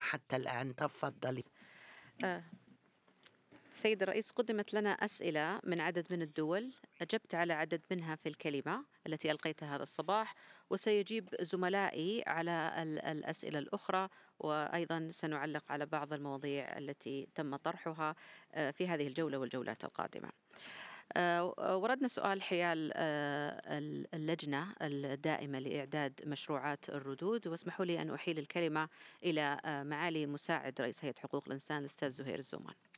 حتى الآن. تفضّلي. آه، سيد الرئيس، قدمت لنا أسئلة من عدد من الدول، أجبت على عدد منها في الكلمة التي ألقيتها هذا الصباح، وسيجيب زملائي على الأسئلة الأخرى، وأيضا سنعلق على بعض المواضيع التي تم طرحها في هذه الجولة والجولات القادمة. وردنا سؤال حيال اللجنة الدائمة لإعداد مشروعات الردود، واسمحوا لي أن أحيل الكلمة إلى معالي مساعد رئيس هيئة حقوق الإنسان الأستاذ زهير الزومان.